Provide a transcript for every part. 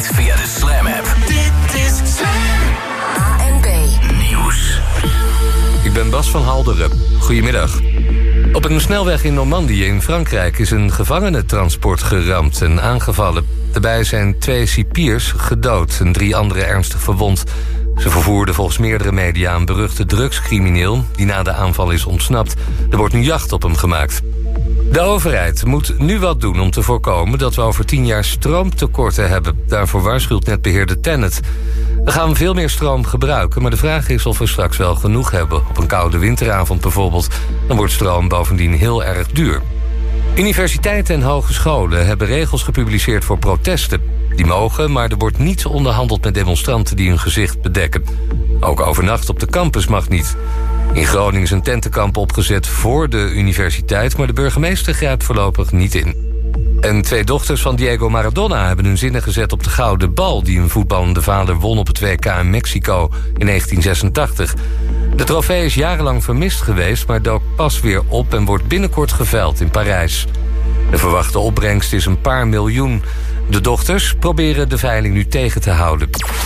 weekend via de Slam app. Dit is Slam. ANB Nieuws. Ik ben Bas van Halderen. Goedemiddag. Op een snelweg in Normandië in Frankrijk is een gevangenentransport geramd en aangevallen. Daarbij zijn 2 cipiers gedood en 3 anderen ernstig verwond. Ze vervoerden volgens meerdere media een beruchte drugscrimineel die na de aanval is ontsnapt. Er wordt nu jacht op hem gemaakt. De overheid moet nu wat doen om te voorkomen dat we over 10 jaar stroomtekorten hebben. Daarvoor waarschuwt netbeheerder TenneT. We gaan veel meer stroom gebruiken, maar de vraag is of we straks wel genoeg hebben. Op een koude winteravond bijvoorbeeld, dan wordt stroom bovendien heel erg duur. Universiteiten en hogescholen hebben regels gepubliceerd voor protesten. Die mogen, maar er wordt niet onderhandeld met demonstranten die hun gezicht bedekken. Ook overnacht op de campus mag niet. In Groningen is een tentenkamp opgezet voor de universiteit, maar de burgemeester grijpt voorlopig niet in. En 2 dochters van Diego Maradona hebben hun zinnen gezet op de gouden bal die een voetballende vader won op het WK in Mexico in 1986. De trofee is jarenlang vermist geweest, maar dook pas weer op en wordt binnenkort geveild in Parijs. De verwachte opbrengst is een paar miljoen. De dochters proberen de veiling nu tegen te houden.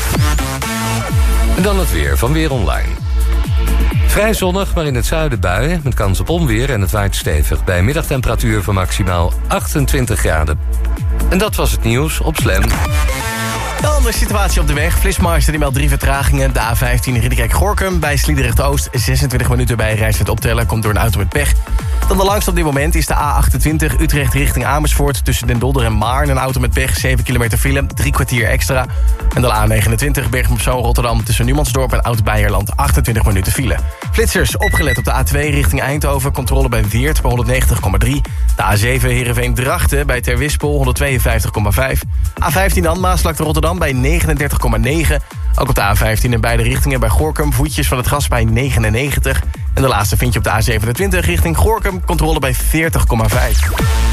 En dan het weer van Weer Online. Vrij zonnig, maar in het zuiden buien met kans op onweer en het waait stevig bij een middagtemperatuur van maximaal 28 graden. En dat was het nieuws op Slam. Dan de situatie op de weg. Flitsmeister die meldt 3 vertragingen. De A15 Ridderkerk-Gorinchem bij Sliedrecht-Oost. 26 minuten bij Rijswijk optellen. Komt door een auto met pech. Dan de langste op dit moment is de A28 Utrecht richting Amersfoort. Tussen Den Dolder en Maarn een auto met pech. 7 kilometer file, 3 kwartier extra. En de A29 Bergen-op-Zoom Rotterdam tussen Numansdorp en Oud-Beijerland. 28 minuten file. Flitsers opgelet op de A2 richting Eindhoven. Controle bij Weert bij 190,3. De A7 Heerenveen-Drachten bij Terwispel 152,5. A15 dan Maasvlakte Rotterdam bij 39,9. Ook op de A15 in beide richtingen bij Gorinchem. Voetjes van het gas bij 99. En de laatste vind je op de A27 richting Gorinchem. Controle bij 40,5.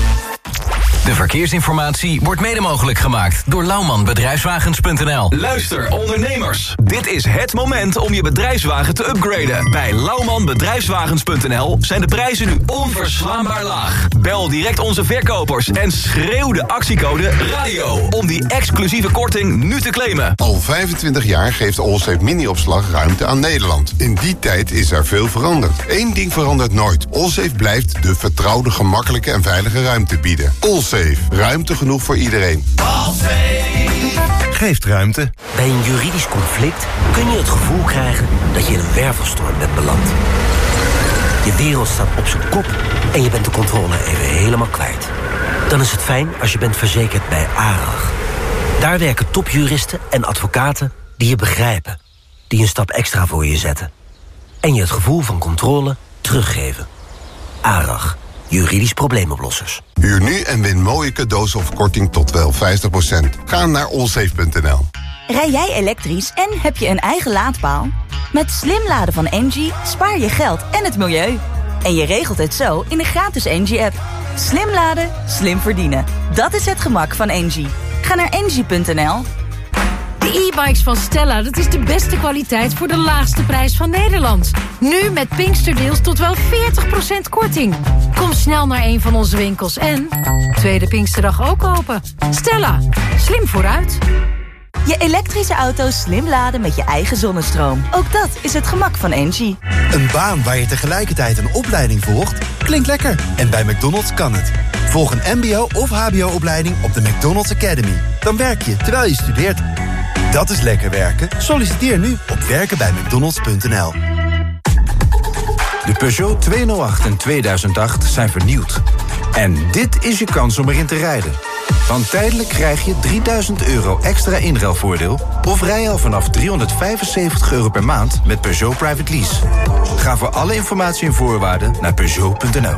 De verkeersinformatie wordt mede mogelijk gemaakt door Laumanbedrijfswagens.nl. Luister, ondernemers. Dit is het moment om je bedrijfswagen te upgraden. Bij Laumanbedrijfswagens.nl zijn de prijzen nu onverslaanbaar laag. Bel direct onze verkopers en schreeuw de actiecode RADIO om die exclusieve korting nu te claimen. Al 25 jaar geeft Allsafe Mini-opslag ruimte aan Nederland. In die tijd is er veel veranderd. Eén ding verandert nooit. Allsafe blijft de vertrouwde, gemakkelijke en veilige ruimte bieden. Allsafe. Ruimte genoeg voor iedereen. Geeft ruimte. Bij een juridisch conflict kun je het gevoel krijgen dat je in een wervelstorm bent beland. Je wereld staat op zijn kop en je bent de controle even helemaal kwijt. Dan is het fijn als je bent verzekerd bij ARAG. Daar werken topjuristen en advocaten die je begrijpen. Die een stap extra voor je zetten. En je het gevoel van controle teruggeven. ARAG. Juridisch probleemoplossers. Huur nu en win mooie cadeaus of korting tot wel 50%. Ga naar allsafe.nl. Rij jij elektrisch en heb je een eigen laadpaal? Met slim laden van Engie spaar je geld en het milieu. En je regelt het zo in de gratis Engie-app. Slim laden, slim verdienen. Dat is het gemak van Engie. Ga naar engie.nl. De e-bikes van Stella, dat is de beste kwaliteit voor de laagste prijs van Nederland. Nu met Pinksterdeals tot wel 40% korting. Kom snel naar een van onze winkels en tweede Pinksterdag ook open. Stella, slim vooruit. Je elektrische auto slim laden met je eigen zonnestroom. Ook dat is het gemak van Engie. Een baan waar je tegelijkertijd een opleiding volgt, klinkt lekker. En bij McDonald's kan het. Volg een mbo- of hbo-opleiding op de McDonald's Academy. Dan werk je terwijl je studeert. Dat is lekker werken. Solliciteer nu op werkenbijmcdonalds.nl. De Peugeot 208 en 2008 zijn vernieuwd. En dit is je kans om erin te rijden. Want tijdelijk krijg je €3000 extra inruilvoordeel... of rij al vanaf €375 per maand met Peugeot Private Lease. Ga voor alle informatie en voorwaarden naar Peugeot.nl.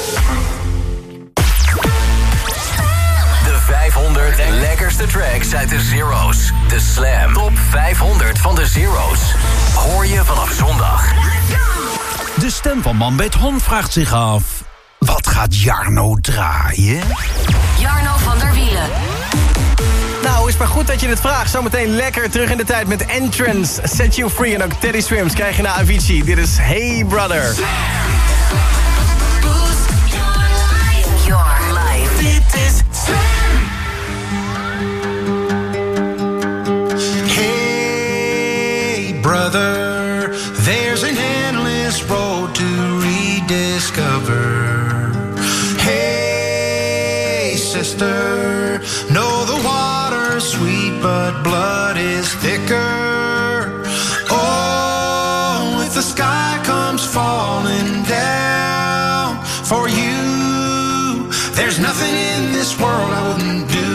De 500 lekkerste tracks uit de Zero's. De Slam Top 500 van de Zero's. Hoor je vanaf zondag. De stem van Man Beet Hond vraagt zich af... wat gaat Jarno draaien? Jarno van der Wielen. Nou, is maar goed dat je het vraagt. Zometeen lekker terug in de tijd met Entrance, Set You Free en ook Teddy Swims krijg je naar Avicii. Dit is Hey Brother. Your life. Dit is Slam. sister. No, the water's sweet, but blood is thicker. Oh, if the sky comes falling down for you, there's nothing in this world I wouldn't do.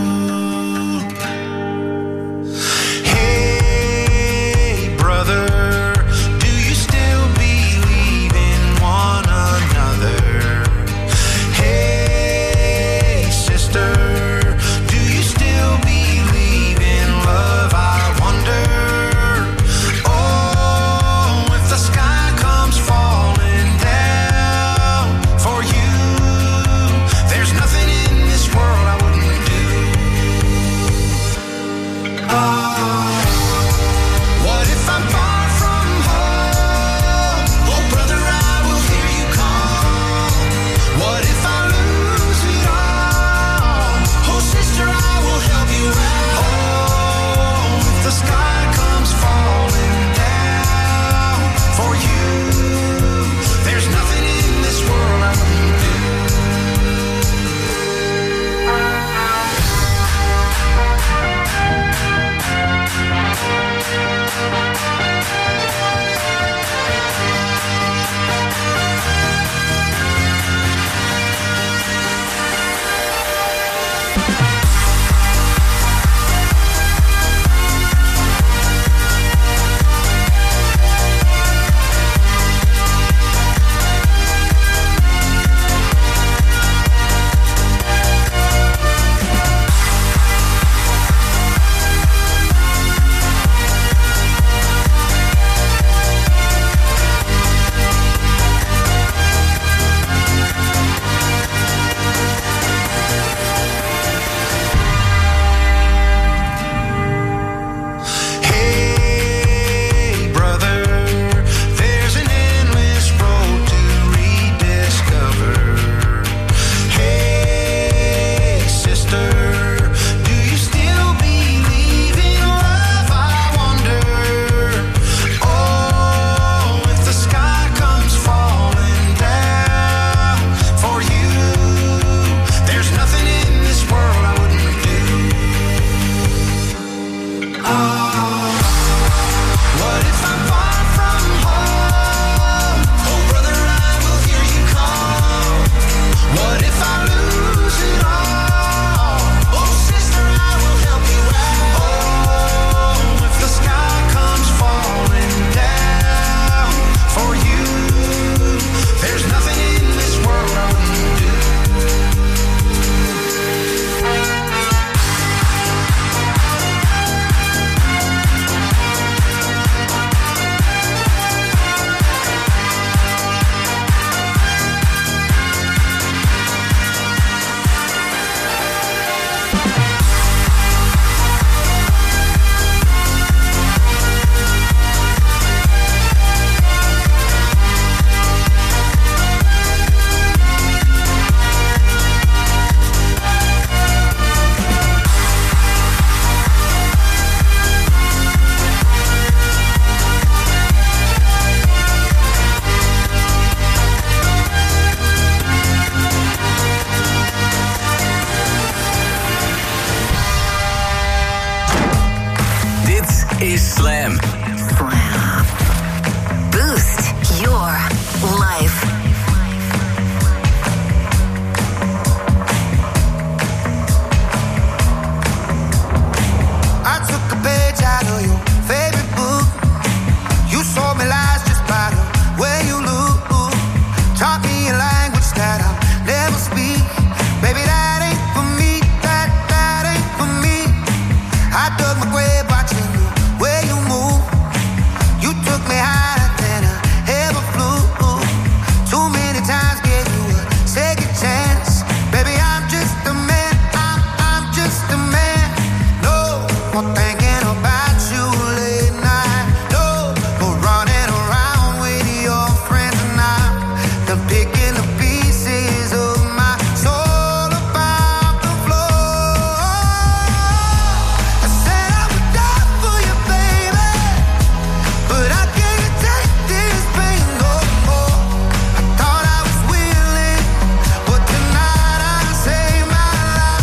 Hey, brother, do you still believe in one another? Hey, sister, do you still believe in love? I wonder. Oh, if the sky comes falling down for you, there's nothing in this world I wouldn't do. What if I'm far from home? Oh, brother, I will hear you call. What if I lose it all? Oh, sister, I will help you out. Oh, if the sky comes falling down for you, there's nothing in this world I wouldn't do. Hey, brother, there's an endless road to rediscover. Hey, sister, do you still believe in love? I wonder. Oh, if the sky comes falling down for you, there's nothing in this world I wouldn't do. What if I'm far from home? Oh, brother, I will hear you call. What if I lose it all? Oh, sister, I will help you out. Oh, if the sky comes falling down for you, there's nothing in this world I wouldn't do. Dit is Slam. Boost your life. I took a page out of your favorite book. You sold me lies just by the way you look. Taught me a language that I'll never speak. Baby, that ain't for me. That ain't for me. I dug my grave watching the way you move. You took me higher than I ever flew. Too many times gave you a second chance. Baby, I'm just a man. I'm just a man. No more thinking about you late night. No more running around with your friends and I'm picking the pieces of my soul about the floor. I said I would die for you, baby, but I can't take this pain no more. I thought I was willing, but tonight I say my life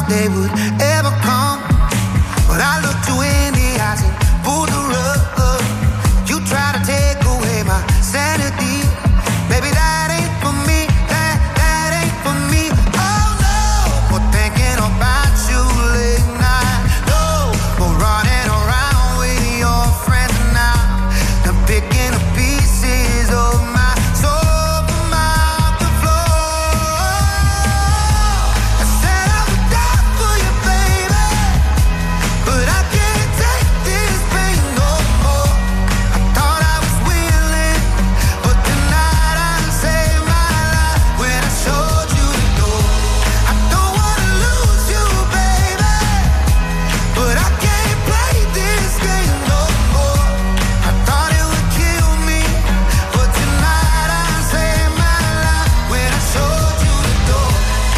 they would ever come. But I looked you in the eyes and pulled the rug. You try to take away my sanity. Baby, that ain't for me, that ain't for me. Oh no, for thinking about you late night. No, for running around with your friends now. And picking up pieces of my soul from out the floor. I said I would die for you, baby, but I can't take this pain no more. I thought I was willing, but tonight I saved my life when I showed you the door. I don't wanna lose you, baby, but I can't play this game no more. I thought it would kill me, but tonight I saved my life when I showed you the door.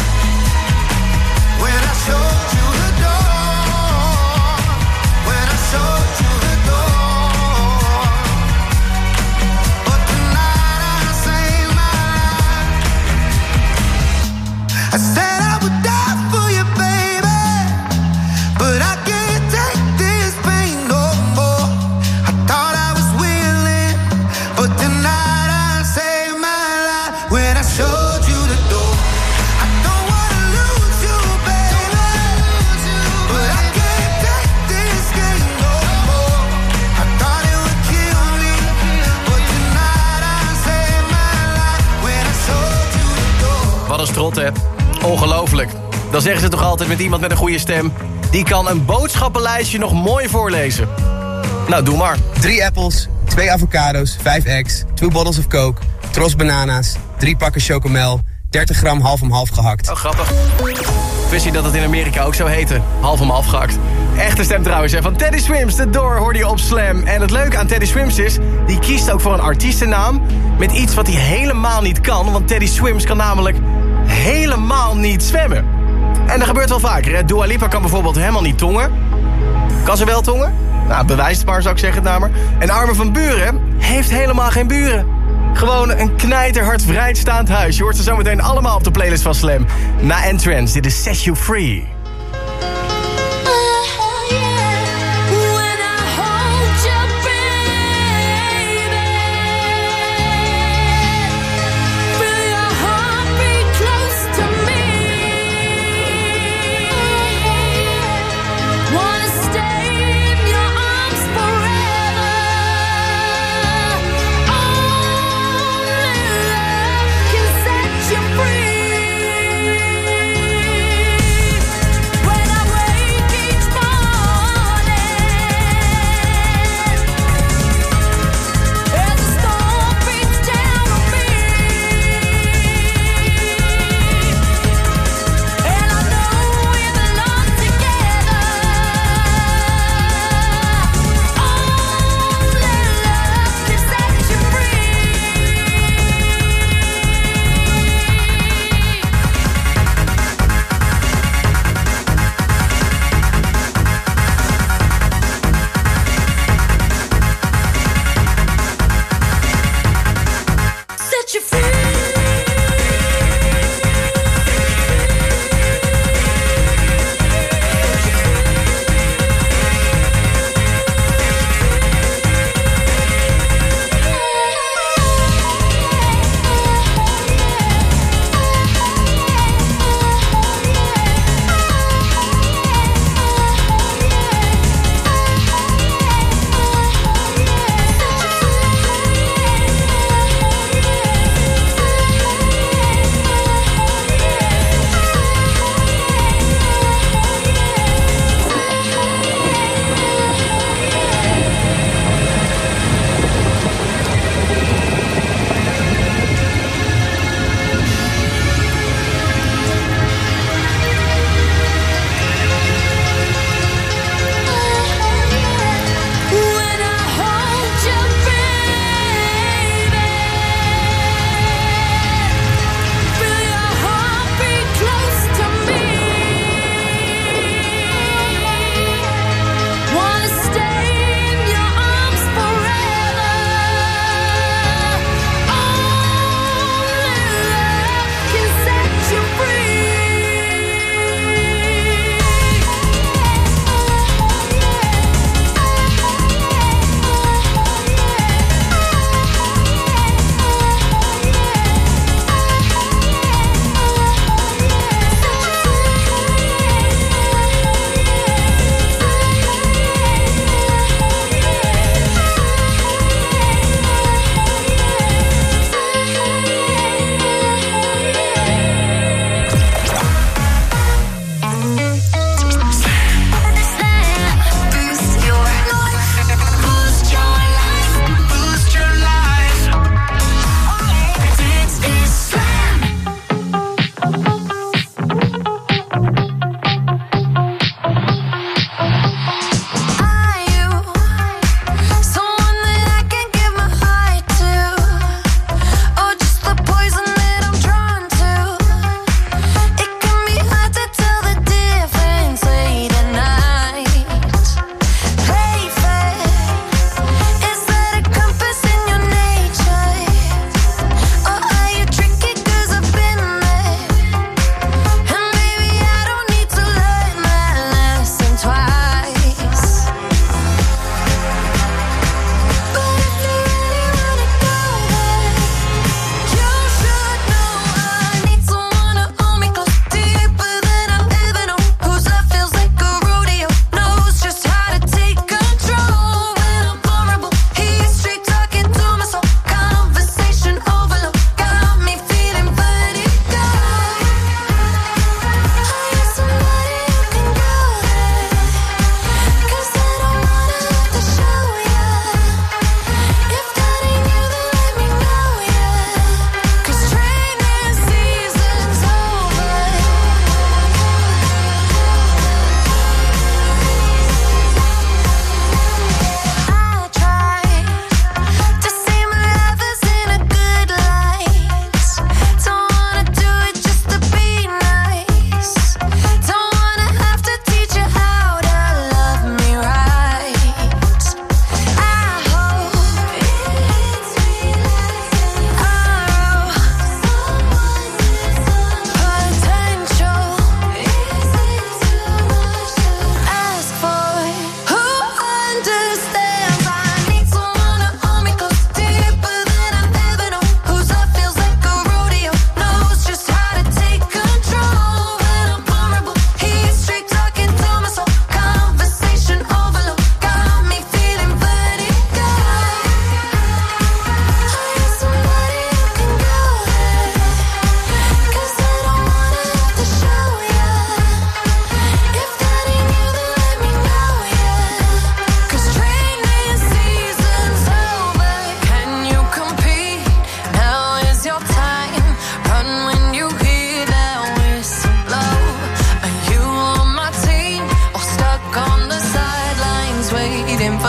When I showed you the door. When I showed you the door. But tonight I saved my life. I said I would die for you, baby, but I can't take this pain no more. I thought I was willing, but tonight I saved my life when I showed you the door. I don't wanna lose you, baby, but I can't take this game no more. I thought it would kill me, but tonight I saved my life when I showed you the door. Wat een strot, hè? Ongelooflijk. Dan zeggen ze toch altijd met iemand met een goede stem... die kan een boodschappenlijstje nog mooi voorlezen. Nou, doe maar. 3 appels, 2 avocado's, 5 eggs, 2 bottles of coke, tros banana's, 3 pakken chocomel, 30 gram half om half gehakt. Oh, grappig. Wist je dat het in Amerika ook zou heten? Half om half gehakt. Echte stem trouwens, hè? Van Teddy Swims, The Door, hoorde je op Slam. En het leuke aan Teddy Swims is... die kiest ook voor een artiestennaam... met iets wat hij helemaal niet kan. Want Teddy Swims kan namelijk helemaal niet zwemmen. En dat gebeurt wel vaker, hè? Dua Lipa kan bijvoorbeeld helemaal niet tongen. Kan ze wel tongen? Nou, bewijs het maar, zou ik zeggen, het naar maar. En Armin van Buuren heeft helemaal geen buren. Gewoon een knijterhard vrijstaand huis. Je hoort ze zometeen allemaal op de playlist van Slam. Na Entrance, dit is Set You Free.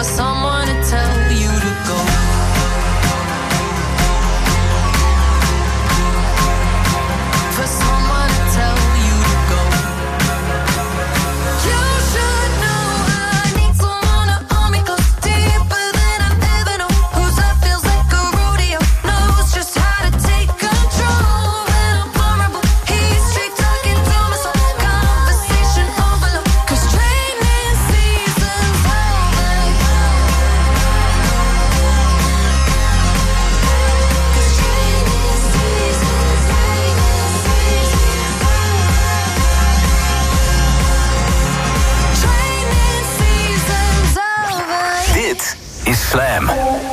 for someone to tell you to go. For someone to tell you to go. You should know I need someone to hold me close, deeper than I've ever known. Whose love feels like a rodeo, knows just how to take control. When I'm vulnerable, he's straight talking to my soul. Conversation overload, 'cause training season's over. Dit is Slam.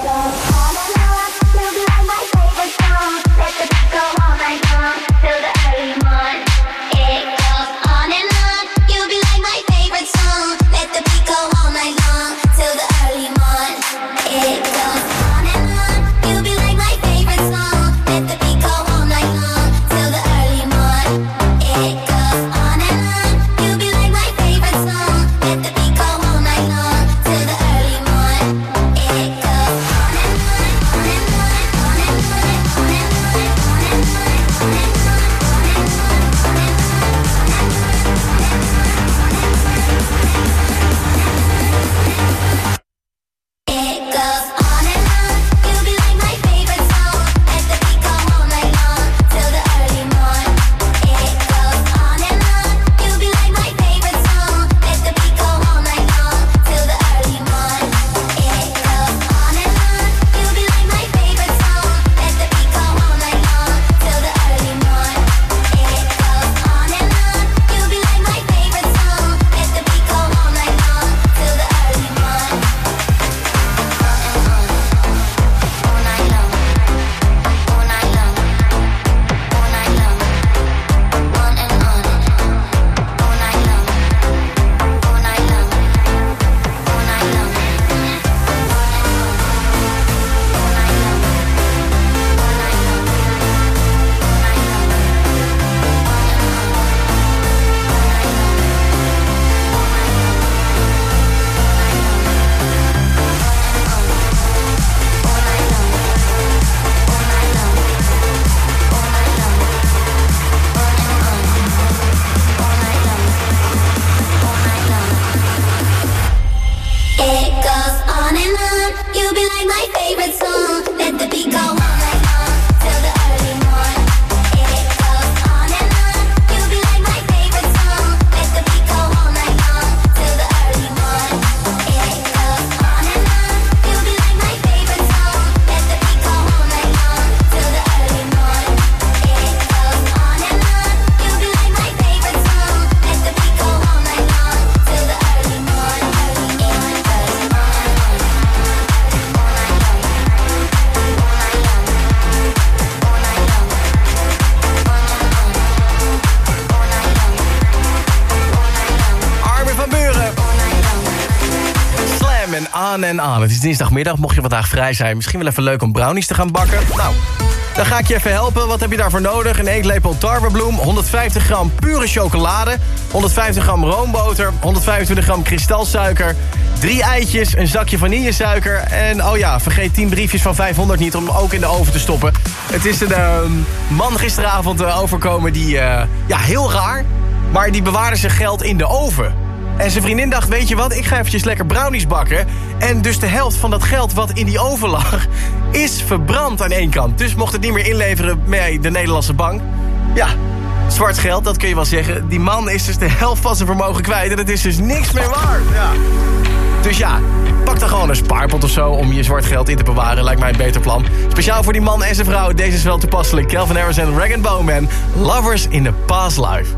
En aan. Het is dinsdagmiddag, mocht je vandaag vrij zijn. Misschien wel even leuk om brownies te gaan bakken. Nou, dan ga ik je even helpen. Wat heb je daarvoor nodig? Een eetlepel tarwebloem, 150 gram pure chocolade, 150 gram roomboter, 125 gram kristalsuiker, 3 eitjes, een zakje vanillesuiker en, oh ja, vergeet 10 briefjes van 500 niet om ook in de oven te stoppen. Het is een man gisteravond overkomen die, heel raar, maar die bewaarde zijn geld in de oven. En zijn vriendin dacht, weet je wat, ik ga eventjes lekker brownies bakken. En dus de helft van dat geld wat in die oven lag, is verbrand aan één kant. Dus mocht het niet meer inleveren bij de Nederlandse bank. Ja, zwart geld, dat kun je wel zeggen. Die man is dus de helft van zijn vermogen kwijt. En het is dus niks meer waard. Ja. Dus ja, pak dan gewoon een spaarpot of zo om je zwart geld in te bewaren. Lijkt mij een beter plan. Speciaal voor die man en zijn vrouw. Deze is wel toepasselijk. Calvin Harris en Rag & Bone Man. Lovers in the Past Life.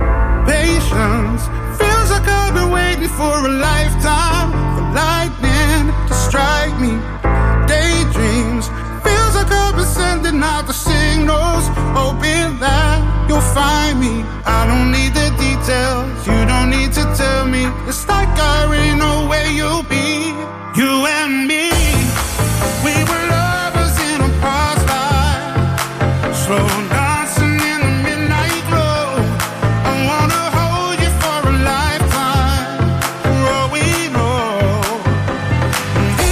Patience feels like I've been waiting for a lifetime. For lightning to strike me. Daydreams feels like I've been sending out the signals, hoping that you'll find me. I don't need the details, you don't need to tell me. It's like I already know where you'll be. You and me, we were lovers in a past life. Slow dancing in the midnight glow. I wanna hold you for a lifetime, for all we know.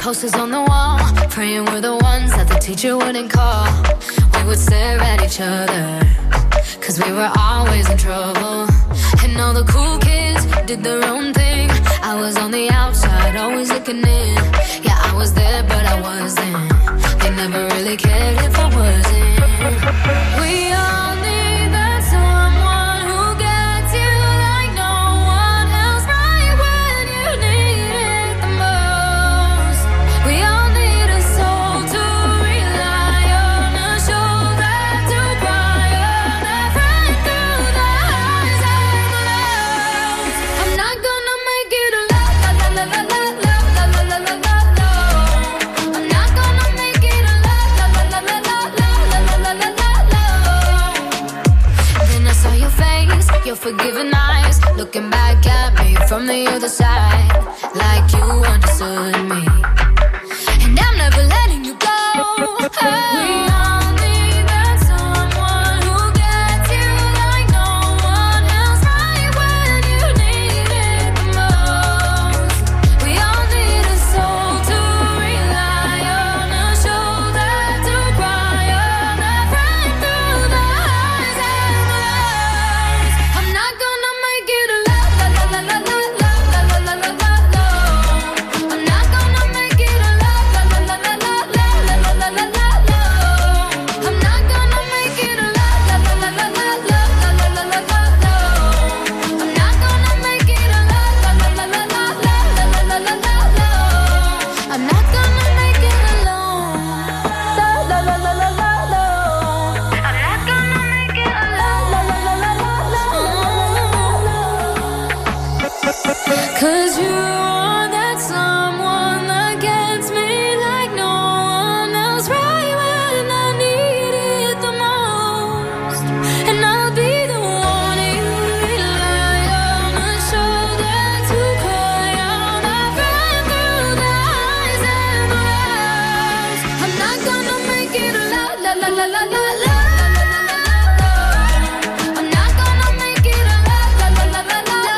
Posters on the wall, praying we're the ones that the teacher wouldn't call. We would stare at each other, cause we were always in trouble. And all the cool kids did their own thing. I was on the outside, always looking in. Yeah, I was there, but I wasn't. They never really cared if I wasn't. We all need that someone who gets you like no one else, right when you need it the most. We all need a soul to rely on, a shoulder to cry on, a friend through the highs and the lows. I'm not gonna make it alone. I'm not gonna make it alone. Then I saw your face, your forgiving eyes, looking back at me from the other side, like you understood me. And I'm never letting you go. We all need that someone who gets you like no one else, right when you need it the most. We all need a soul to rely on, a shoulder to cry on, a friend through the highs and the lows. I'm not gonna make it alone. I'm not gonna make it alone. I'm not gonna make it alone. I'm not gonna make it alone. I'm not gonna make it alone. 'Cause you are that someone that gets me like no one else, right when I need it the most. And I'll be the one you rely on, a shoulder to cry on, a friend through the highs and the lows. I'm not gonna make it alone. I'm not gonna make it alone. I'm not gonna make it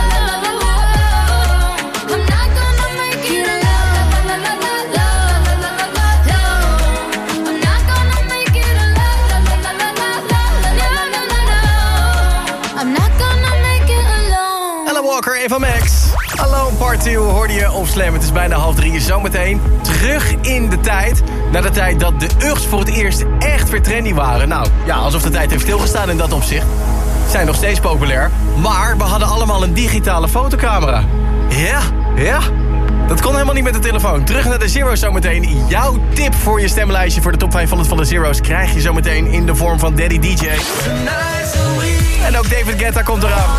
alone. I'm not gonna make it alone. I'm not gonna make it alone. Ella Walker, Eva Max. Alone Part 2 hoorde je op Slam. Het is bijna 2:30. Zometeen terug in de tijd. Naar de tijd dat de Uggs voor het eerst echt weer trendy waren. Nou, ja, alsof de tijd heeft stilgestaan in dat opzicht. Zijn nog steeds populair. Maar we hadden allemaal een digitale fotocamera. Ja. Dat kon helemaal niet met de telefoon. Terug naar de Zero's zometeen. Jouw tip voor je stemlijstje voor de top 500 van de Zero's krijg je zometeen in de vorm van Daddy DJ. En ook David Guetta komt eraan.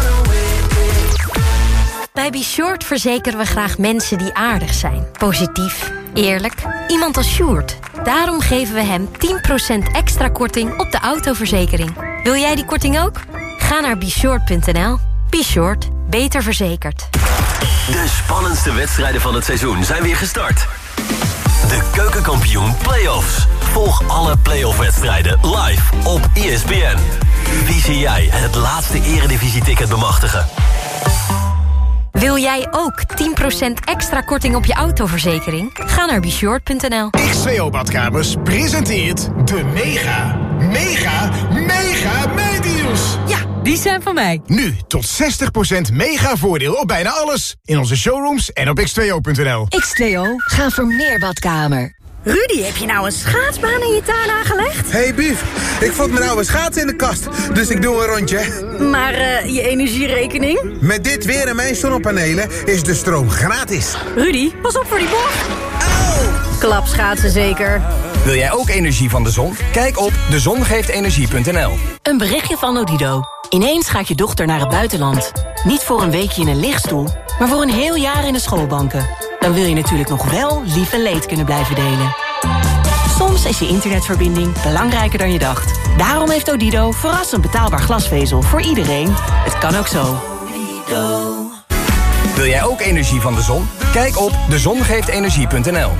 Bij Be Short verzekeren we graag mensen die aardig zijn. Positief, eerlijk, iemand als Sjoerd. Daarom geven we hem 10% extra korting op de autoverzekering. Wil jij die korting ook? Ga naar beshort.nl. Be Short, beter verzekerd. De spannendste wedstrijden van het seizoen zijn weer gestart. De Keukenkampioen Playoffs. Volg alle playoff-wedstrijden live op ESPN. Wie zie jij het laatste Eredivisie-ticket bemachtigen? Wil jij ook 10% extra korting op je autoverzekering? Ga naar beshort.nl. X2O Badkamers presenteert de mega meedeals. Ja, die zijn van mij. Nu tot 60% mega voordeel op bijna alles. In onze showrooms en op x2o.nl. X2O, ga voor meer badkamer. Rudy, heb je nou een schaatsbaan in je tuin aangelegd? Hey Bief, ik vond mijn oude schaats in de kast, dus ik doe een rondje. Maar je energierekening? Met dit weer en mijn zonnepanelen is de stroom gratis. Rudy, pas op voor die bocht. Klapschaatsen zeker. Wil jij ook energie van de zon? Kijk op dezongeeftenergie.nl. Een berichtje van Odido. Ineens gaat je dochter naar het buitenland. Niet voor een weekje in een lichtstoel, maar voor een heel jaar in de schoolbanken. Dan wil je natuurlijk nog wel lief en leed kunnen blijven delen. Soms is je internetverbinding belangrijker dan je dacht. Daarom heeft Odido verrassend betaalbaar glasvezel voor iedereen. Het kan ook zo. Wil jij ook energie van de zon? Kijk op dezongeeftenergie.nl.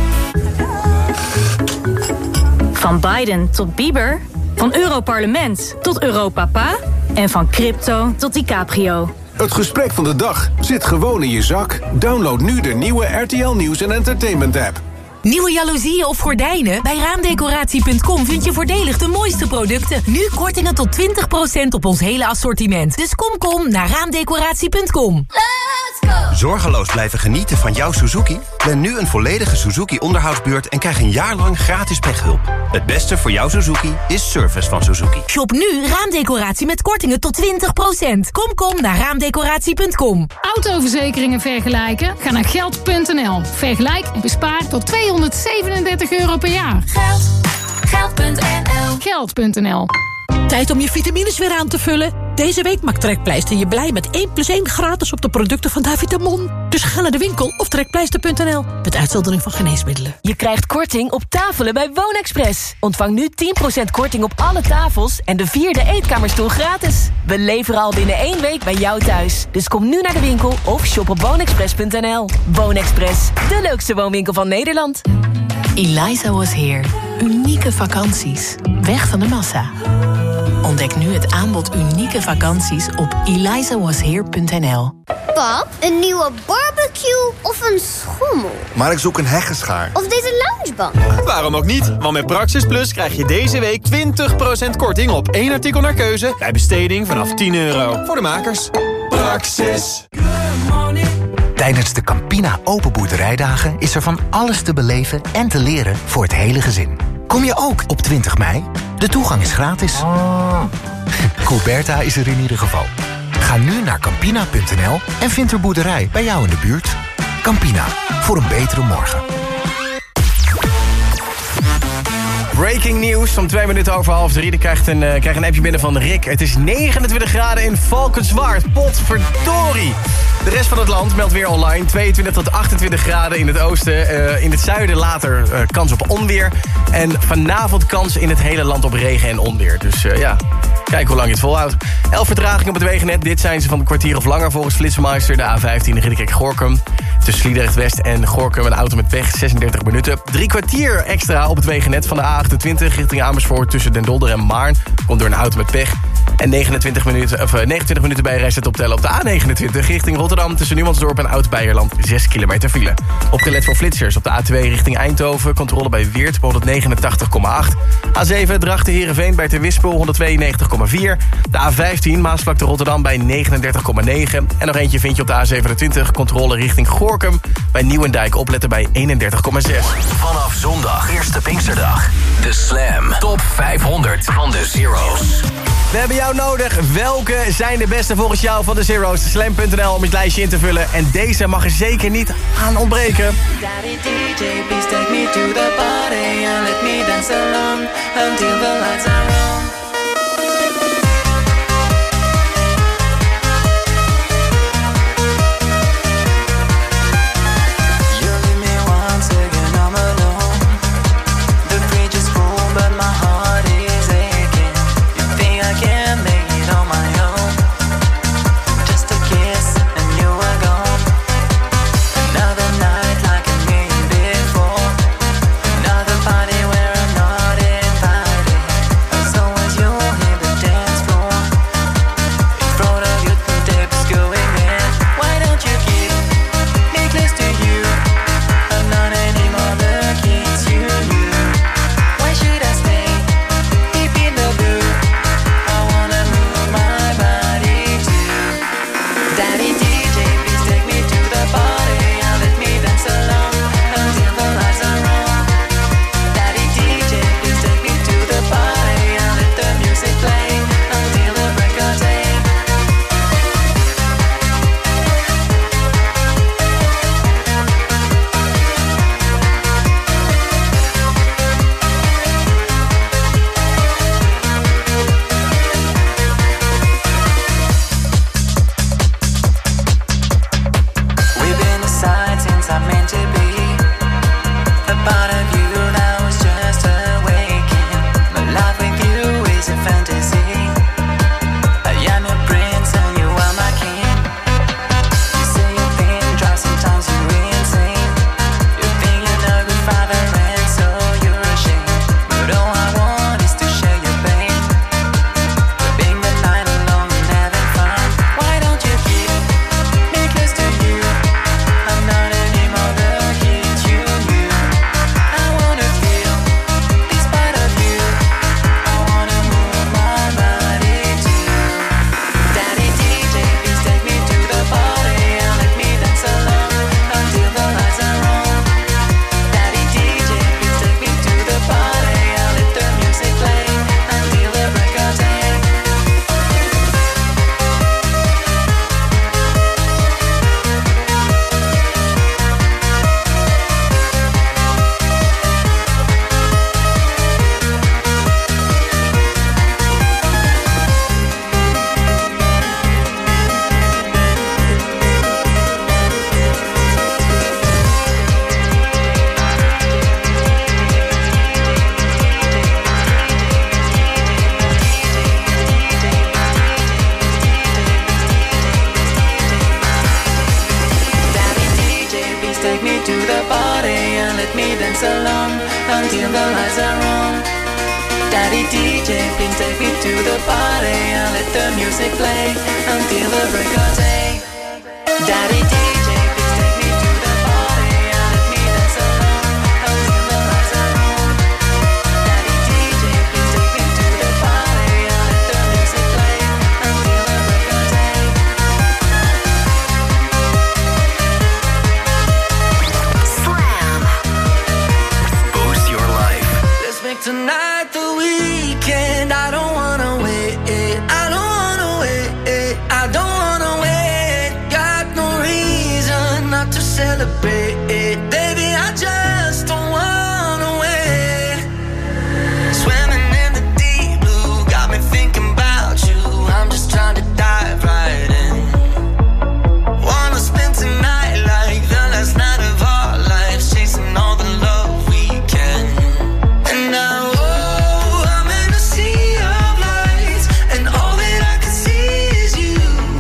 Van Biden tot Bieber, van Europarlement tot Europapa en van crypto tot DiCaprio. Het gesprek van de dag zit gewoon in je zak. Download nu de nieuwe RTL Nieuws en Entertainment app. Nieuwe jaloezieën of gordijnen? Bij Raamdecoratie.com vind je voordelig de mooiste producten. Nu kortingen tot 20% op ons hele assortiment. Dus kom naar Raamdecoratie.com. Let's go! Zorgeloos blijven genieten van jouw Suzuki? Plan nu een volledige Suzuki onderhoudsbeurt en krijg een jaar lang gratis pechhulp. Het beste voor jouw Suzuki is service van Suzuki. Shop nu Raamdecoratie met kortingen tot 20%. Kom naar Raamdecoratie.com. Autoverzekeringen vergelijken? Ga naar Geld.nl. Vergelijk en bespaar tot €237 per jaar. Geld.nl. Geld.nl. Tijd om je vitamines weer aan te vullen. Deze week maakt Trekpleister je blij met 1+1 gratis op de producten van Davitamon. Dus ga naar de winkel of trekpleister.nl. Met uitzondering van geneesmiddelen. Je krijgt korting op tafelen bij Woonexpress. Ontvang nu 10% korting op alle tafels en de 4e eetkamerstoel gratis. We leveren al binnen 1 week bij jou thuis. Dus kom nu naar de winkel of shop op woonexpress.nl. Woonexpress, de leukste woonwinkel van Nederland. Eliza Was Here. Unieke vakanties. Weg van de massa. Ontdek nu het aanbod unieke vakanties op elizawasheer.nl. Pap, een nieuwe barbecue of een schommel? Maar ik zoek een heggenschaar. Of deze loungebank? Waarom ook niet? Want met Praxis Plus krijg je deze week 20% korting op 1 artikel naar keuze bij besteding vanaf €10. Voor de makers. Praxis. Tijdens de Campina Open Boerderijdagen is er van alles te beleven en te leren voor het hele gezin. Kom je ook op 20 mei? De toegang is gratis. Coberta is er in ieder geval. Ga nu naar Campina.nl en vind er boerderij bij jou in de buurt. Campina, voor een betere morgen. Breaking news, om 2 minuten over 2:30. Ik krijg een appje binnen van Rick. Het is 29 graden in Valkenswaard. Potverdorie. De rest van het land meldt weer online. 22 tot 28 graden in het oosten. In het zuiden later kans op onweer. En vanavond kans in het hele land op regen en onweer. Dus ja, kijk hoe lang je het volhoudt. 11 vertragingen op het wegennet. Dit zijn ze van een kwartier of langer volgens Flitsmeister. De A15 Ridderkerk-Gorkum. Tussen Sliedrecht West en Gorkum een auto met pech. 36 minuten. 3 kwartier extra op het wegennet van de A28 richting Amersfoort. Tussen Den Dolder en Maarn. Komt door een auto met pech. En 29 minuten bij rijst optellen op de A29 richting Rotterdam. Tussen Numansdorp en Oud-Beierland 6 kilometer file. Opgelet voor flitsers op de A2 richting Eindhoven. Controle bij Weert op 189,8. A7 Drachten-Heerenveen bij Terwispel 192,4. De A15 Maasvlakte Rotterdam bij 39,9. En nog eentje vind je op de A27. Controle richting Gorkum bij Nieuwendijk. Opletten bij 31,6. Vanaf zondag, eerste Pinksterdag. De Slam Top 500 van de Zero's. We hebben jou nodig. Welke zijn de beste volgens jou van de Zero's? Slam.nl om het lijstje in te vullen. En deze mag er zeker niet aan ontbreken. Daddy DJ, please take me to the party and let me dance along until the lights are on. Always dance alone until the lights are on. Daddy DJ, please take me to the party and let the music play until the break of day. Daddy DJ, please take me to the party and let me dance alone until the lights are on. Daddy DJ, please take me to the party and let the music play until the break of day. Slam. Boost your life. Let's make tonight the weekend. I don't wanna wait. I don't wanna wait. I don't wanna wait. Got no reason not to celebrate. Baby, I just don't wanna wait. Swimming in the deep blue got me thinking about you. I'm just trying to dive right in. Wanna spend tonight like the last night of our lives, chasing all the love we can. And now, oh, I'm in a sea of lights, and all that I can see is you.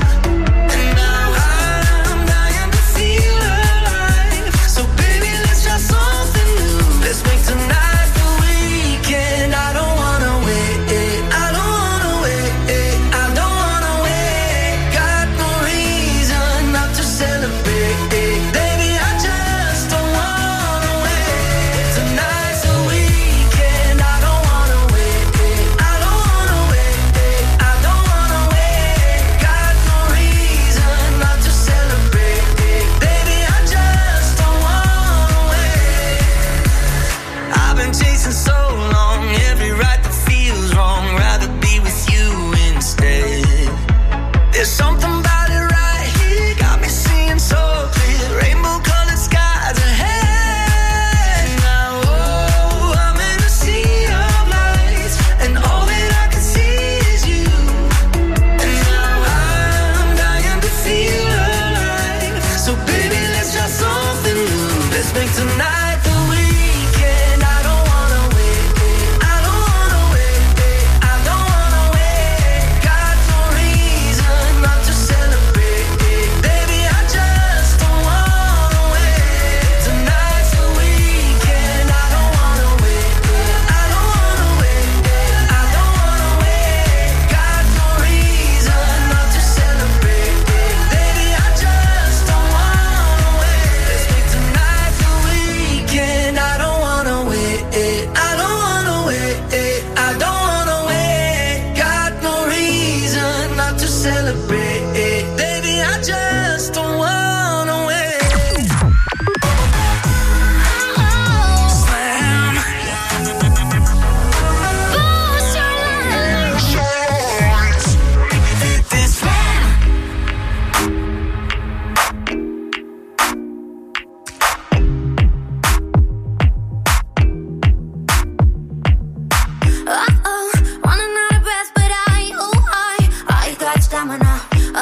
And now I'm dying to feel alive. So baby, let's try something new. Let's make tonight the weekend. I don't wanna wait. I don't wanna wait. I don't wanna wait. Got no reason not to celebrate. Baby, I just don't wanna wait. Tonight's the weekend. I don't wanna wait. I don't wanna wait. I don't wanna wait. Got no reason not to celebrate. Baby, I just don't wanna wait. I've been chasing so long, every right that feels wrong. Rather be with you instead. There's something about it right here, got me seeing so clear. Rainbow-colored skies ahead. Now, oh, I'm in a sea of lights, and all that I can see is you. And now I'm dying to feel alive. So baby, let's try something new. Let's make tonight the weekend. I don't wanna wait. I don't wanna wait. I don't wanna wait. Got no reason not to celebrate. Baby, I just don't wanna wait. Tonight's the weekend. I don't wanna wait. I don't wanna wait. I don't wanna wait. Got no reason not to celebrate. Baby, I just don't wanna wait. Let's make tonight the weekend. I don't wanna wait. I don't wanna wait. I don't wanna wait. Got no reason not to celebrate. Baby, I just don't wanna wait. Slam. Boost your life. This Slam. Running out of breath, but I got stamina.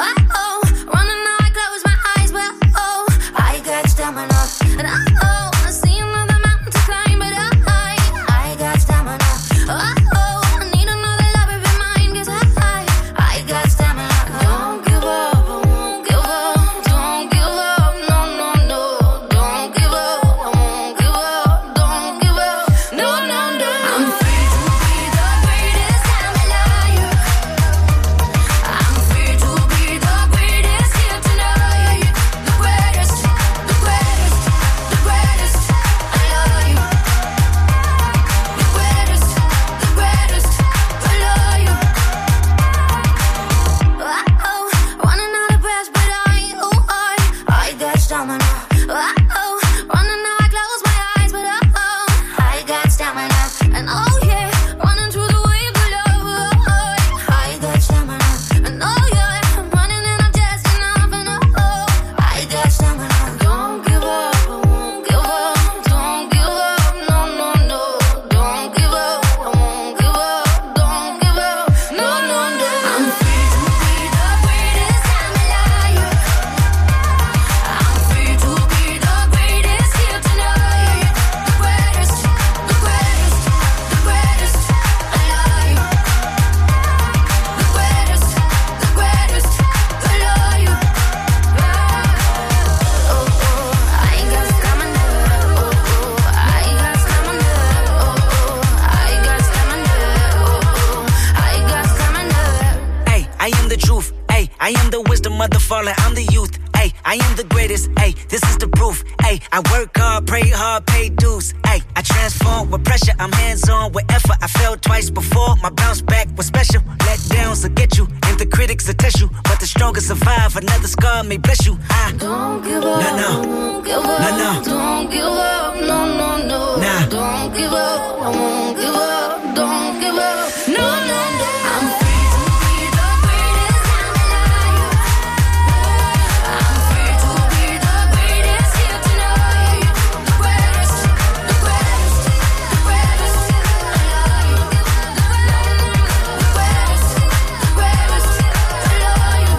I am the wisdom of the fallen, I'm the youth. Ay, I am the greatest, ay, this is the proof. Ay, I work hard, pray hard, pay dues. Ay, I transform with pressure, I'm hands-on with effort. I fell twice before, my bounce back was special. Let downs will get you, and the critics will test you. But the strongest survive, another scar may bless you. I don't give up, don't give up, don't give up, no, nah. Don't give up, I won't give up, don't give up, no. I'm free to be the greatest, I'm alive. I'm free to be the greatest here tonight. The greatest, the greatest, the greatest, alive. The greatest, the greatest, alive.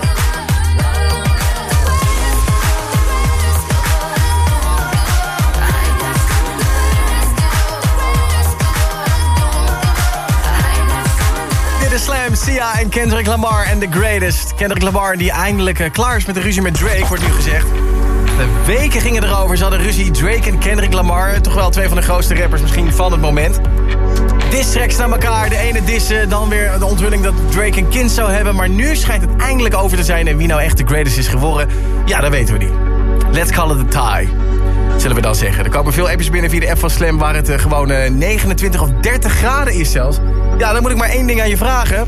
Dit is Slam, Sia en Kendrick Lamar en The Greatest. Kendrick Lamar die eindelijk klaar is met de ruzie met Drake, wordt nu gezegd. De weken gingen erover, ze hadden ruzie, Drake en Kendrick Lamar. Toch wel twee van de grootste rappers misschien van het moment. Diss-tracks naar elkaar, de ene dissen, dan weer de onthulling dat Drake een kind zou hebben. Maar nu schijnt het eindelijk over te zijn en wie nou echt The Greatest is geworden. Ja, dat weten we niet. Let's call it a tie. Zullen we dan zeggen. Er komen veel appjes binnen via de app van Slam waar het gewoon 29 of 30 graden is zelfs. Ja, dan moet ik maar één ding aan je vragen.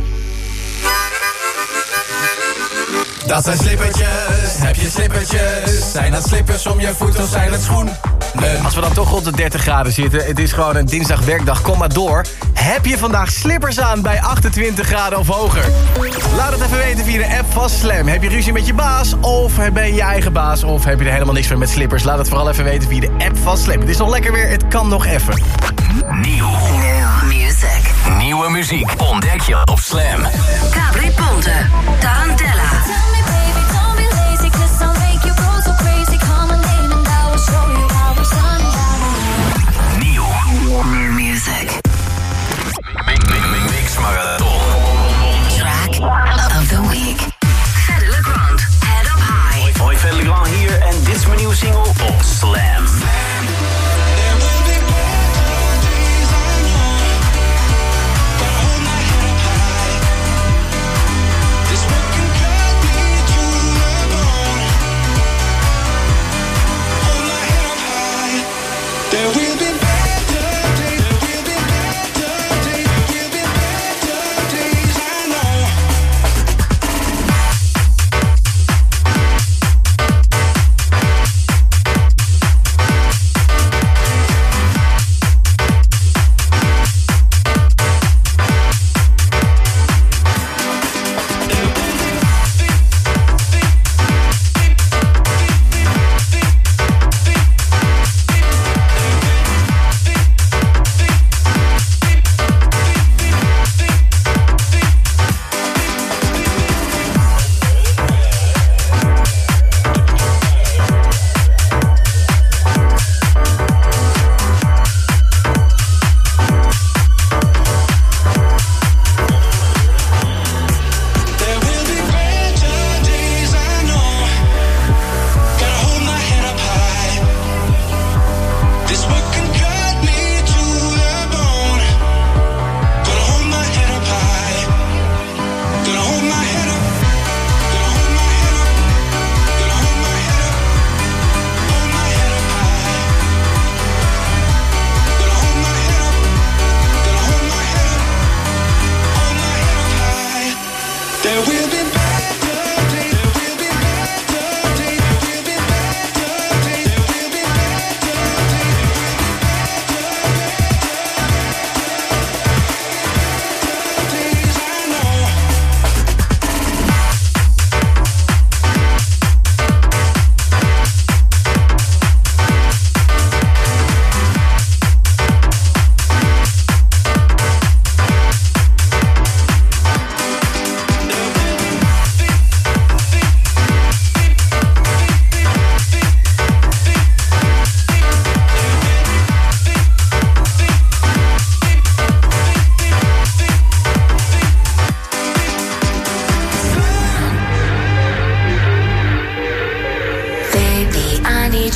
Dat zijn slippertjes, heb je slippertjes? Zijn dat slippers om je voet of zijn het schoenen? Als we dan toch rond de 30 graden zitten, het is gewoon een dinsdag werkdag, kom maar door. Heb je vandaag slippers aan bij 28 graden of hoger? Laat het even weten via de app van Slam. Heb je ruzie met je baas of ben je je eigen baas of heb je er helemaal niks van met slippers? Laat het vooral even weten via de app van Slam. Het is nog lekker weer, het kan nog even. Nieuw music. Nieuwe muziek ontdek je op Slam. Gabri Ponte, Tarantella. New music. Mix Marathon. Track of the week. Fedde Le Grand, Head Up High. Hoi, Fedde Le Grand hier en dit is mijn nieuwe single op Slam.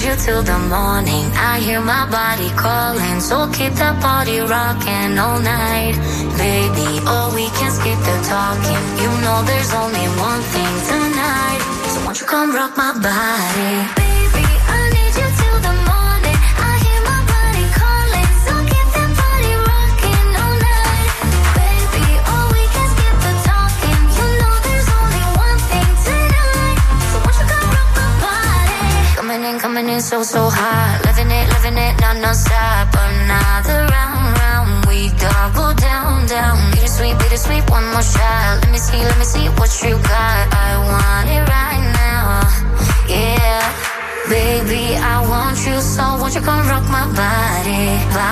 you till the morning. I hear my body calling, so keep that body rocking all night. Baby, oh, we can skip the talking. You know there's only one thing tonight. So won't you come rock my body? Baby, I need you till the morning. I hear my body calling, so keep that body rocking all night. Baby, oh, we can skip the talking. You know there's only one thing tonight. So won't you come rock my body? Coming in so hot. Living it, non-stop. Another round, we double down. Bittersweet, one more shot. Let me see what you got. I want it right now, yeah. Baby, I want you, so won't you come rock my body.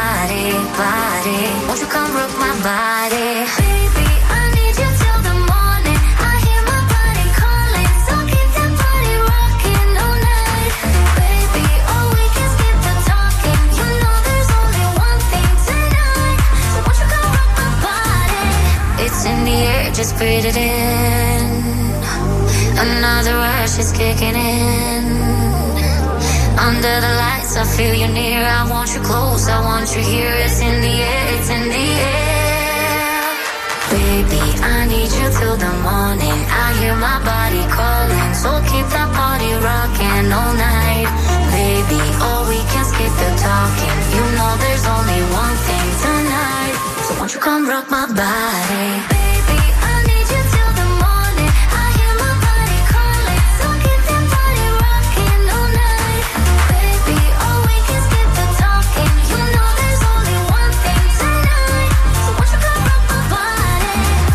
Won't you come rock my body? Baby, I need you till the morning. I hear my body calling, so keep that body rocking all night. Baby, oh, we can skip the talking. You know there's only one thing tonight. So won't you come rock my body? It's in the air, just breathe it in. Another rush is kicking in. Under the lights, I feel you near. I want you close, I want you here. It's in the air, it's in the air. Baby, I need you till the morning. I hear my body calling, so keep that body rocking all night. Baby, oh, we can skip the talking. You know there's only one thing tonight. So won't you come rock my body? Baby, I need you till the morning. I hear my body calling, so keep that body rocking all night. Baby, oh, we can skip the talking. You know there's only one thing tonight. So won't you come rock my body?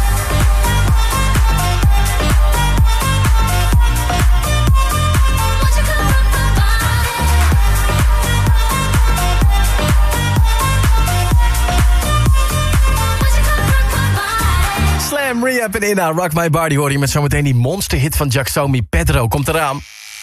Won't you come rock my body? Slam, Rehab en Inna, Rock My Body hoor je met zometeen die monsterhit van Jacksomi. Pedro komt eraan.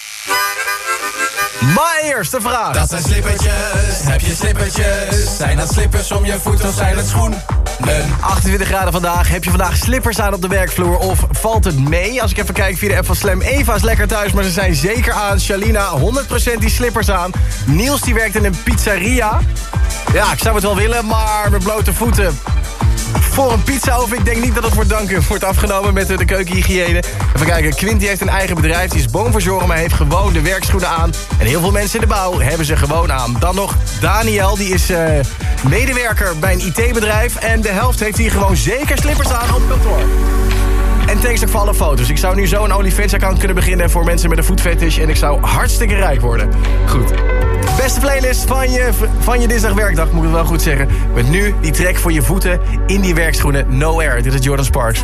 Maar eerst de vraag. Dat zijn slippertjes, heb je slippertjes? Zijn dat slippers om je voet of zijn het schoenen? 28 graden vandaag. Heb je vandaag slippers aan op de werkvloer of valt het mee? Als ik even kijk via de app van Slam. Eva is lekker thuis, maar ze zijn zeker aan. Shalina, 100% die slippers aan. Niels die werkt in een pizzeria. Ja, ik zou het wel willen, maar met blote voeten. Voor een pizza, of ik denk niet dat het voor danken wordt afgenomen met de keukenhygiëne. Even kijken, Quint die heeft een eigen bedrijf, die is boomverzorger, maar heeft gewoon de werkschoenen aan. En heel veel mensen in de bouw hebben ze gewoon aan. Dan nog Daniel, die is medewerker bij een IT-bedrijf. En de helft heeft hier gewoon zeker slippers aan op kantoor. En thanks ook voor alle foto's. Ik zou nu zo een OnlyFans-account kunnen beginnen voor mensen met een foodfetish. En ik zou hartstikke rijk worden. Goed. Beste playlist van je dinsdag werkdag, moet ik het wel goed zeggen. Met nu die track voor je voeten in die werkschoenen. No Air. Dit is Jordan Sparks.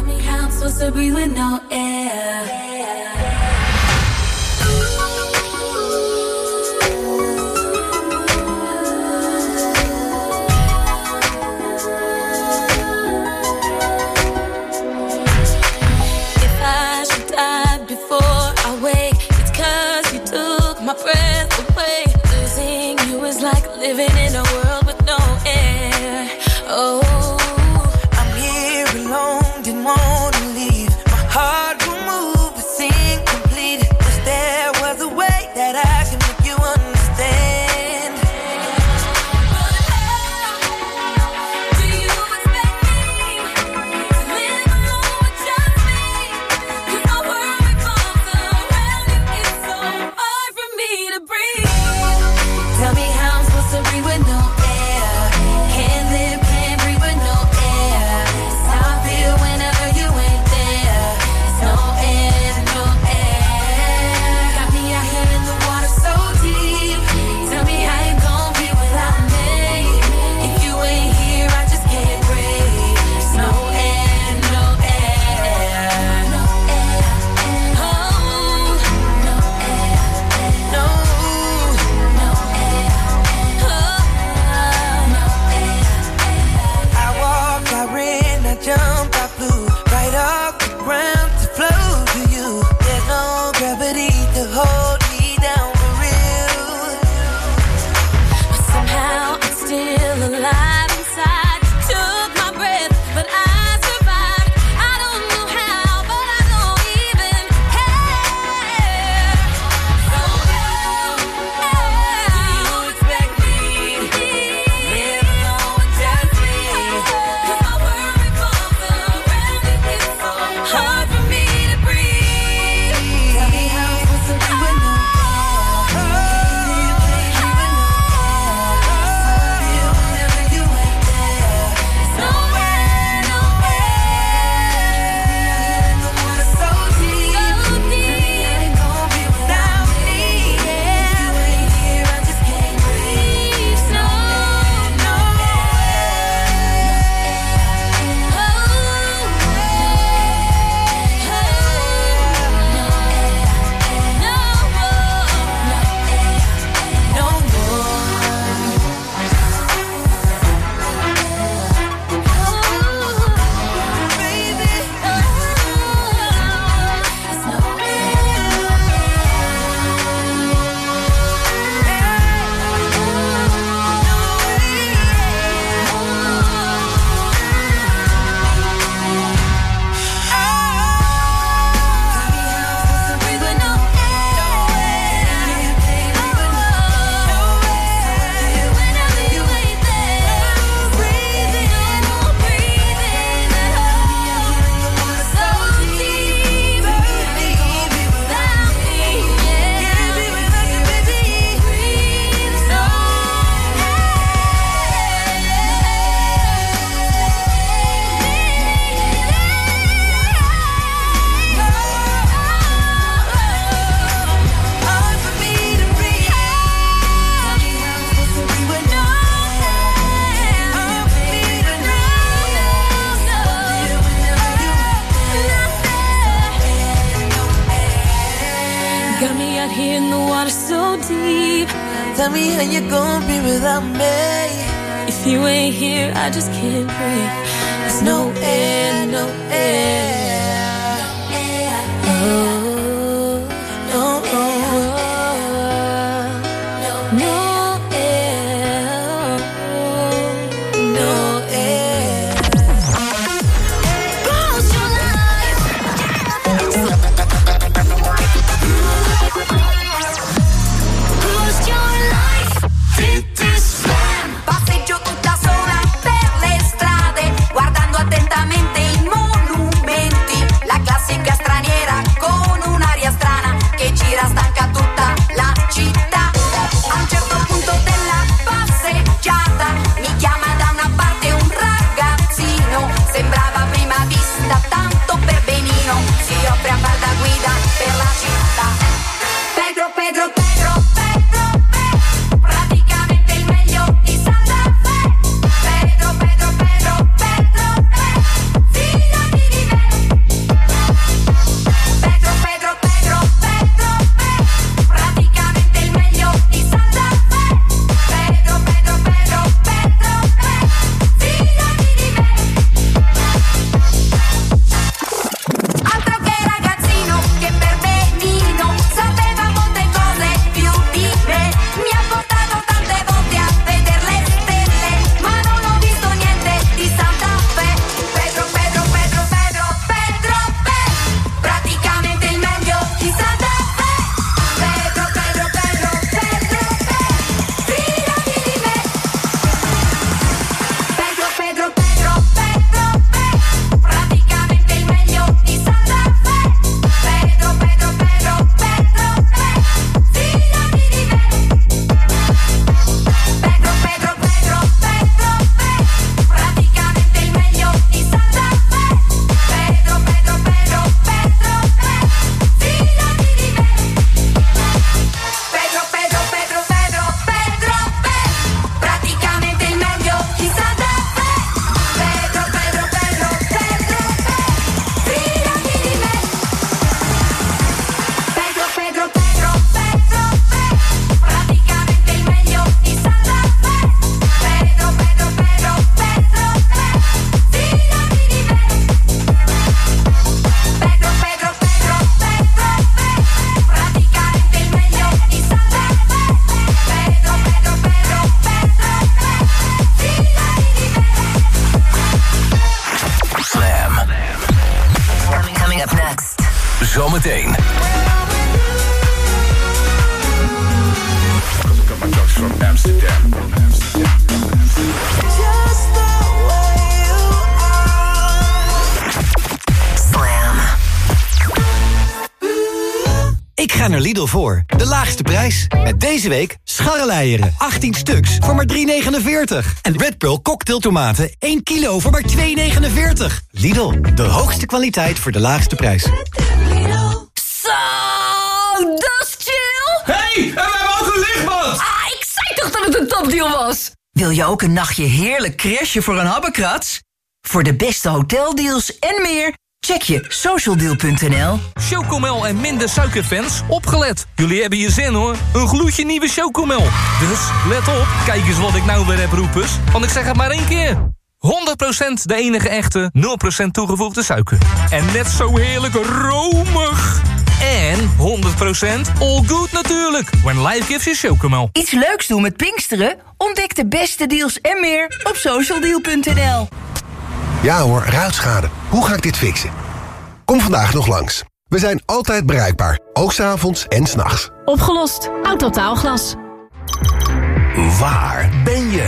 My breath away, losing you is like living in a world with no air. Oh, I'm here alone, didn't want to leave. My heart Got me out here in the water so deep. Tell me how you gon' be without me. If you ain't here, I just can't breathe. There's no air, no air. Oh, no air. No air. No air. Close your eyes. Close your life. Dit is Slam. Passeggio tutta sola per le strade, guardando attentamente i monumenti. La classica straniera con un'aria strana che gira stanca tutta la città. A un certo punto della passeggiata mi chiama da una parte un ragazzino. Sembrava a prima vista tanto per benino. Si offre a far da guida per la città. Pedro, Pedro, Pedro, Pedro, Pedro, praticamente il meglio di Santa Fe. Pedro, Pedro, Pedro, Pedro, Pedro, fidati di me. Pedro, Pedro, Pedro, Pedro, Pedro, praticamente il meglio di Santa Fe. Pedro, Pedro, Pedro, Pedro, Pedro, fidati di me. Altro che ragazzino che per benino sapeva molte cose più di me. Mi ha portato tante volte a vedere le stelle, ma non ho visto niente di Santa Fe. Pedro, Pedro, Pedro, Pedro, Pedro, Pedro, praticamente il meglio di Santa Fe. Pedro, Pedro, Pedro, Pedro, Pedro, fidati di me. Pedro, Pedro, Pedro, Pedro, Pedro, praticamente il meglio di Santa Fe. Pedro, Pedro, Pedro, Pedro, Pedro, fidati di me. Pedro, Pedro, Pedro, Pedro, Pedro, praticamente il meglio di Santa Fe. Pedro, Pedro, Pedro, Pedro, Pedro, fidati di me. Pedro, Pedro, Pedro, Pedro, Pedro, Pedro, praticamente il meglio di Santa Fe. Pedro, Pedro, Pedro, Pedro, Pedro, fidati di me. Pedro, Pedro, Pedro, Pedro, Pedro, praticamente il meglio di Santa Fe. Pedro, Pedro, Pedro, Pedro, Pedro, fidati di me. Pedro, Pedro, Pedro, Pedro, Pedro, praticamente il meglio di Santa Fe. Pedro, Pedro, Pedro, Pedro, fidati di me. Slam. Coming up next. Zometeen. Slam. Ik ga naar Lidl voor. De laagste prijs. Met deze week scharreleieren. 18 stuks voor maar €3,49. En Red Pearl cocktailtomaten 1 kilo voor maar €2,49. Lidl, de hoogste kwaliteit voor de laagste prijs. Zo, dat is chill. Hey, en we hebben ook een lichtbad! Ah, ik zei toch dat het een topdeal was? Wil je ook een nachtje heerlijk crashen voor een habbekrats? Voor de beste hoteldeals en meer, check je socialdeal.nl. Chocomel en minder suikerfans, opgelet. Jullie hebben je zin hoor, een gloedje nieuwe Chocomel. Dus let op, kijk eens wat ik nou weer heb roepers. Want ik zeg het maar 1 keer. 100% de enige echte, 0% toegevoegde suiker. En net zo heerlijk romig. En 100% all good natuurlijk. When life gives you Chocomel. Iets leuks doen met Pinksteren? Ontdek de beste deals en meer op socialdeal.nl. Ja hoor, ruitschade. Hoe ga ik dit fixen? Kom vandaag nog langs. We zijn altijd bereikbaar, ook 's avonds en 's nachts. Opgelost. Autotaalglas. Waar ben je?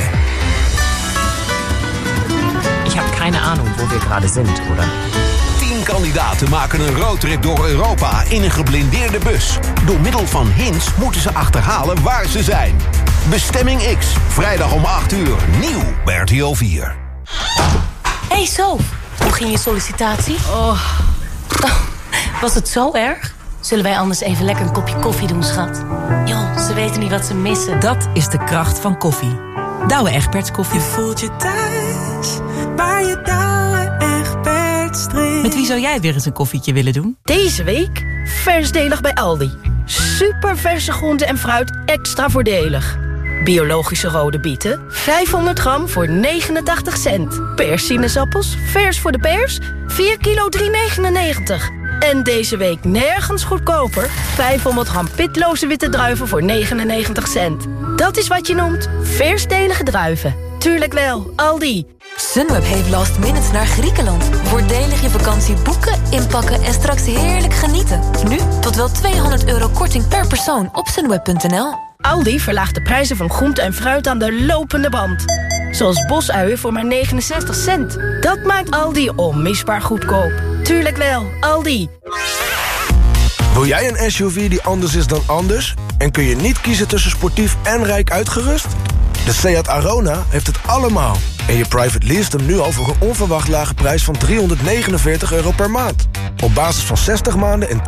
Ich habe keine Ahnung, wo wir gerade sind, oder? 10 kandidaten maken een roadtrip door Europa in een geblindeerde bus. Door middel van hints moeten ze achterhalen waar ze zijn. Bestemming X, vrijdag om 8 uur, nieuw bij RTL 4. Hey Sof, hoe ging je sollicitatie? Oh, was het zo erg? Zullen wij anders even lekker een kopje koffie doen, schat? Joh, ze weten niet wat ze missen. Dat is de kracht van koffie. Douwe Egberts koffie. Je voelt je thuis, waar je Douwe Egberts drinkt. Met wie zou jij weer eens een koffietje willen doen? Deze week versdelig bij Aldi. super verse groenten en fruit extra voordelig. Biologische rode bieten, 500 gram voor 89 cent. Perssinezappels, vers voor de pers, 4 kilo 3,99. En deze week nergens goedkoper, 500 gram pitloze witte druiven voor 99 cent. Dat is wat je noemt versdelige druiven. Tuurlijk wel, Aldi. Sunweb heeft last minutes naar Griekenland. Voordelig je vakantie boeken, inpakken en straks heerlijk genieten. Nu tot wel €200 korting per persoon op sunweb.nl. Aldi verlaagt de prijzen van groente en fruit aan de lopende band. Zoals bosuien voor maar 69 cent. Dat maakt Aldi onmisbaar goedkoop. Tuurlijk wel, Aldi. Wil jij een SUV die anders is dan anders? En kun je niet kiezen tussen sportief en rijk uitgerust? De Seat Arona heeft het allemaal. En je private leest hem nu al voor een onverwacht lage prijs van €349 per maand. Op basis van 60 maanden en